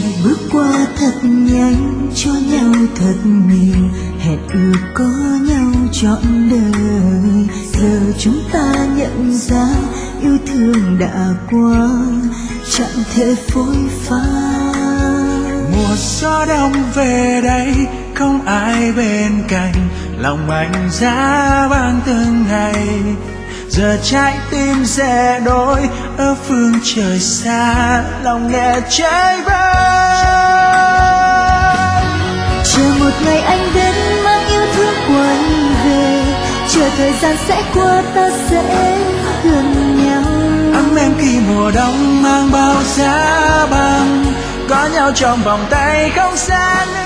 bước qua thật nhanh, cho nhau thật nhiều, hẹn ước có nhau trọn đời. Giờ chúng ta nhận ra yêu thương đã qua, chẳng thể phôi pha. Mùa gió đông về đây, không ai bên cạnh, lòng anh giá vang từng ngày. Giờ trái tim sẽ đổi ở phương trời xa, lòng nghe trái vơi. Chờ một ngày anh đến mang yêu thương quay về, chờ thời gian sẽ qua ta sẽ gần nhau. Ấm em khi mùa đông mang bao giá băng, có nhau trong vòng tay không xa nữa.